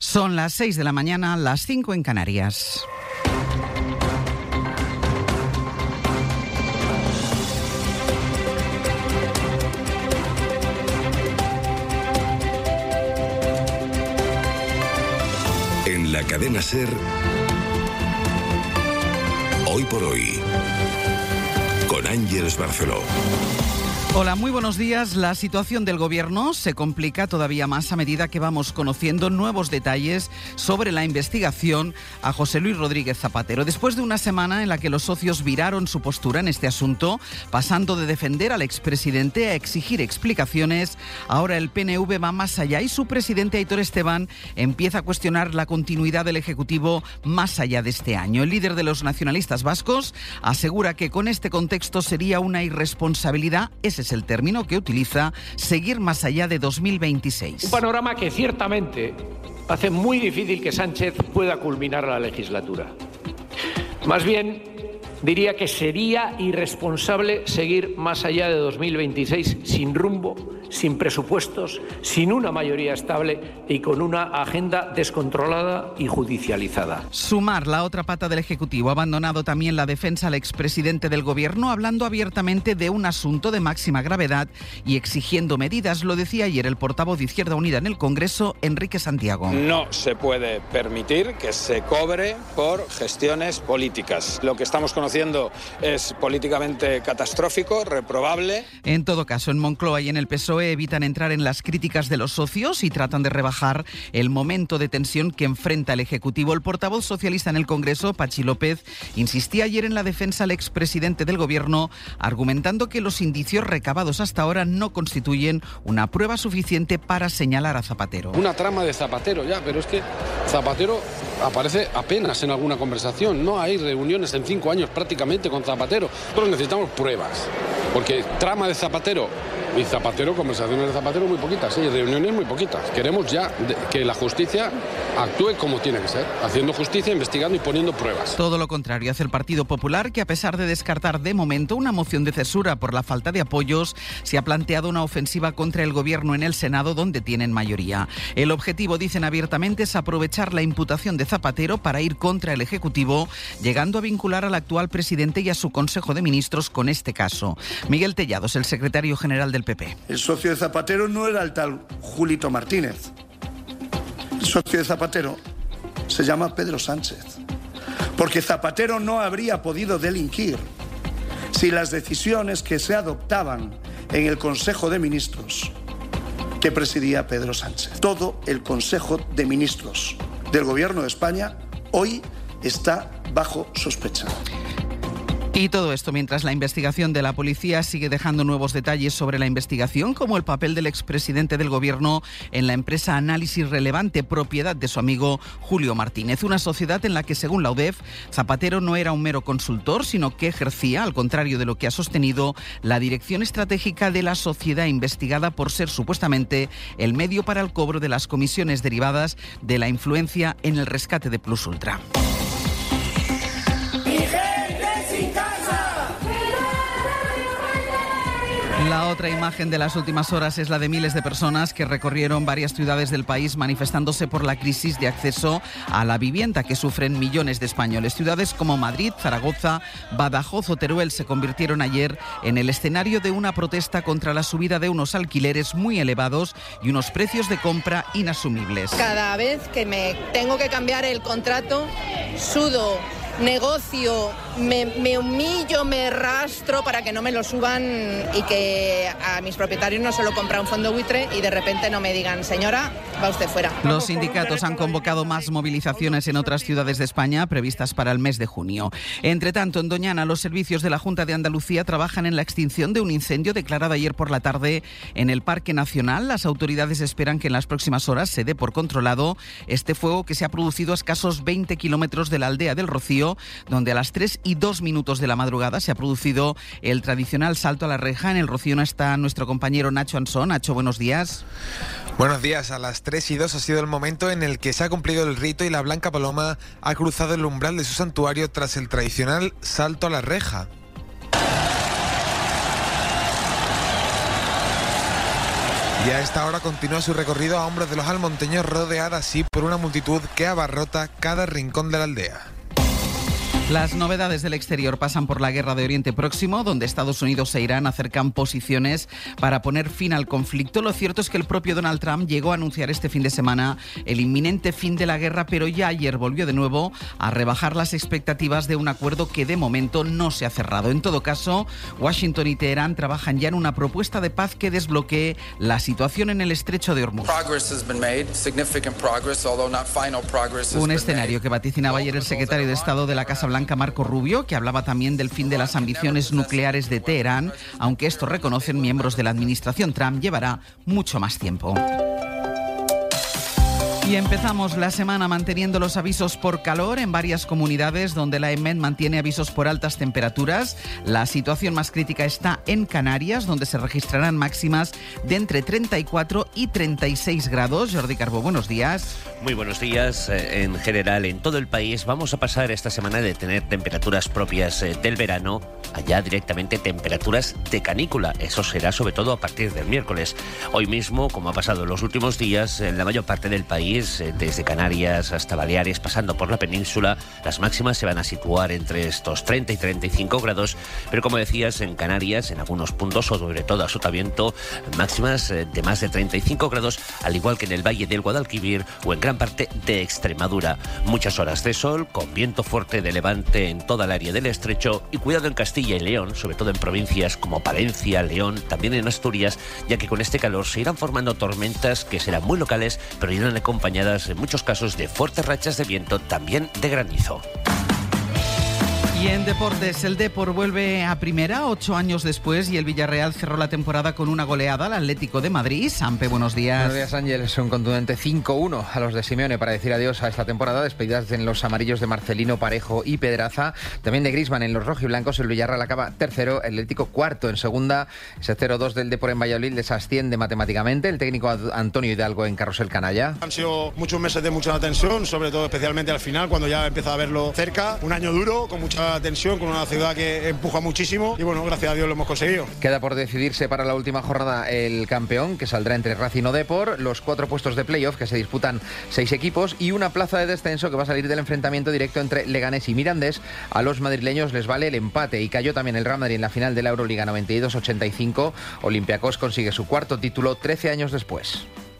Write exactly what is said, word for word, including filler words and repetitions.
Son las seis de la mañana, las cinco en Canarias. En la cadena SER, Hoy por Hoy, con Ángeles Barceló. Hola, muy buenos días. La situación del Gobierno se complica todavía más a medida que vamos conociendo nuevos detalles sobre la investigación a José Luis Rodríguez Zapatero. Después de una semana en la que los socios viraron su postura en este asunto, pasando de defender al expresidente a exigir explicaciones, ahora el P N V va más allá y su presidente Aitor Esteban empieza a cuestionar la continuidad del Ejecutivo más allá de este año. El líder de los nacionalistas vascos asegura que con este contexto sería una irresponsabilidad, ese es el término que utiliza, seguir más allá de dos mil veintiséis. Un panorama que ciertamente hace muy difícil que Sánchez pueda culminar la legislatura. Más bien, diría que sería irresponsable seguir más allá de dos mil veintiséis sin rumbo, sin presupuestos, sin una mayoría estable y con una agenda descontrolada y judicializada. Sumar, la otra pata del Ejecutivo, ha abandonado también la defensa al expresidente del Gobierno, hablando abiertamente de un asunto de máxima gravedad y exigiendo medidas. Lo decía ayer el portavoz de Izquierda Unida en el Congreso, Enrique Santiago. No se puede permitir que se cobre por gestiones políticas. Lo que estamos conociendo es políticamente catastrófico, reprobable. En todo caso, en Moncloa y en el P S O E evitan entrar en las críticas de los socios y tratan de rebajar el momento de tensión que enfrenta el Ejecutivo. El portavoz socialista en el Congreso, Pachi López, insistía ayer en la defensa al expresidente del Gobierno, argumentando que los indicios recabados hasta ahora no constituyen una prueba suficiente para señalar a Zapatero. Una trama de Zapatero ya, pero es que Zapatero aparece apenas en alguna conversación. No hay reuniones en cinco años prácticamente con Zapatero. Nosotros necesitamos pruebas, porque trama de Zapatero y Zapatero, conversaciones de Zapatero muy poquitas, y reuniones muy poquitas. Queremos ya de, que la justicia actúe como tiene que ser, haciendo justicia, investigando y poniendo pruebas. Todo lo contrario hace el Partido Popular, que a pesar de descartar de momento una moción de censura por la falta de apoyos, se ha planteado una ofensiva contra el Gobierno en el Senado, donde tienen mayoría. El objetivo, dicen abiertamente, es aprovechar la imputación de Zapatero para ir contra el Ejecutivo, llegando a vincular al actual presidente y a su Consejo de Ministros con este caso. Miguel Tellados, el secretario general del P P. El socio de Zapatero no era el tal Julito Martínez. El socio de Zapatero se llama Pedro Sánchez. Porque Zapatero no habría podido delinquir si las decisiones que se adoptaban en el Consejo de Ministros que presidía Pedro Sánchez. Todo el Consejo de Ministros del Gobierno de España hoy está bajo sospecha. Y todo esto mientras la investigación de la policía sigue dejando nuevos detalles sobre la investigación, como el papel del expresidente del Gobierno en la empresa Análisis Relevante, propiedad de su amigo Julio Martínez. Una sociedad en la que, según la U D E F, Zapatero no era un mero consultor, sino que ejercía, al contrario de lo que ha sostenido, la dirección estratégica de la sociedad investigada por ser supuestamente el medio para el cobro de las comisiones derivadas de la influencia en el rescate de Plus Ultra. La otra imagen de las últimas horas es la de miles de personas que recorrieron varias ciudades del país manifestándose por la crisis de acceso a la vivienda que sufren millones de españoles. Ciudades como Madrid, Zaragoza, Badajoz o Teruel se convirtieron ayer en el escenario de una protesta contra la subida de unos alquileres muy elevados y unos precios de compra inasumibles. Cada vez que me tengo que cambiar el contrato, sudo, negocio, me, me humillo, me rastro para que no me lo suban y que a mis propietarios no se lo compra un fondo buitre y de repente no me digan, señora, va usted fuera. Los sindicatos han convocado más movilizaciones en otras ciudades de España previstas para el mes de junio. Entre tanto, en Doñana, los servicios de la Junta de Andalucía trabajan en la extinción de un incendio declarado ayer por la tarde en el Parque Nacional. Las autoridades esperan que en las próximas horas se dé por controlado este fuego que se ha producido a escasos veinte kilómetros de la aldea del Rocío, donde a las tres y dos minutos de la madrugada se ha producido el tradicional salto a la reja. En el Rocío está nuestro compañero Nacho Ansón. Nacho, buenos días. Buenos días. A las tres y dos ha sido el momento en el que se ha cumplido el rito y la Blanca Paloma ha cruzado el umbral de su santuario tras el tradicional salto a la reja. Y a esta hora continúa su recorrido a hombros de los almonteños, rodeada así por una multitud que abarrota cada rincón de la aldea. Las novedades del exterior pasan por la guerra de Oriente Próximo, donde Estados Unidos e Irán acercan posiciones para poner fin al conflicto. Lo cierto es que el propio Donald Trump llegó a anunciar este fin de semana el inminente fin de la guerra, pero ya ayer volvió de nuevo a rebajar las expectativas de un acuerdo que de momento no se ha cerrado. En todo caso, Washington y Teherán trabajan ya en una propuesta de paz que desbloquee la situación en el estrecho de Hormuz. Un escenario que vaticinaba ayer el secretario de Estado de la Casa Blanca, Marco Rubio, que hablaba también del fin de las ambiciones nucleares de Teherán, aunque esto, reconocen miembros de la administración Trump, llevará mucho más tiempo. Y empezamos la semana manteniendo los avisos por calor en varias comunidades donde la E M E T mantiene avisos por altas temperaturas. La situación más crítica está en Canarias, donde se registrarán máximas de entre treinta y cuatro y treinta y seis grados. Jordi Carbó, buenos días. Muy buenos días. En general, en todo el país vamos a pasar esta semana de tener temperaturas propias del verano allá directamente temperaturas de canícula. Eso será sobre todo a partir del miércoles. Hoy mismo, como ha pasado en los últimos días, en la mayor parte del país, desde Canarias hasta Baleares, pasando por la península, las máximas se van a situar entre estos treinta y treinta y cinco grados, pero como decías, en Canarias, en algunos puntos, o sobre todo a sotavento, máximas de más de treinta y cinco grados, al igual que en el Valle del Guadalquivir o en gran parte de Extremadura. Muchas horas de sol, con viento fuerte de levante en toda el área del estrecho, y cuidado en Castilla y León, sobre todo en provincias como Palencia, León, también en Asturias, ya que con este calor se irán formando tormentas que serán muy locales, pero irán acompañadas en muchos casos de fuertes rachas de viento, también de granizo. Y en deportes, el Depor vuelve a primera ocho años después y el Villarreal cerró la temporada con una goleada al Atlético de Madrid. Sampe, buenos días. Buenos días, Ángel. Es un contundente cinco uno a los de Simeone para decir adiós a esta temporada. Despedidas en los amarillos de Marcelino, Parejo y Pedraza. También de Griezmann en los rojiblancos. El Villarreal acaba tercero, el Atlético cuarto en segunda. Ese cero dos del Depor en Valladolid les asciende matemáticamente. El técnico Antonio Hidalgo en Carrusel Canalla. Han sido muchos meses de mucha tensión, sobre todo especialmente al final, cuando ya empieza a verlo cerca. Un año duro, con mucha tensión, con una ciudad que empuja muchísimo y bueno, gracias a Dios lo hemos conseguido. Queda por decidirse para la última jornada el campeón, que saldrá entre Racing o Depor, los cuatro puestos de playoff que se disputan seis equipos y una plaza de descenso que va a salir del enfrentamiento directo entre Leganés y Mirandés. A los madrileños les vale el empate y cayó también el Real Madrid en la final de la Euroliga noventa y dos ochenta y cinco. Olympiacos consigue su cuarto título trece años después.